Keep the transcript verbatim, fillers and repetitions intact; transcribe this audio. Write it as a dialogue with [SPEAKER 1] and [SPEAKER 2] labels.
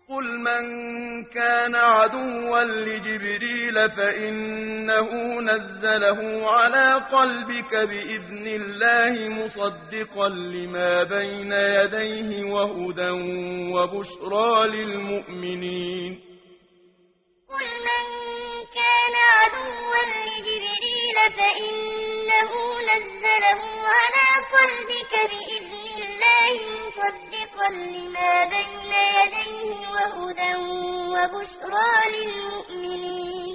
[SPEAKER 1] قل من كان عدوا لجبريل فإنه نزله على قلبك بإذن الله مصدقا لما بين يديه وهدى وبشرى للمؤمنين
[SPEAKER 2] قل من كان عدوا لجبريل فإنه نزله على قلبك بإذن الله مصدقا لما بين يديه وهدى وبشرى للمؤمنين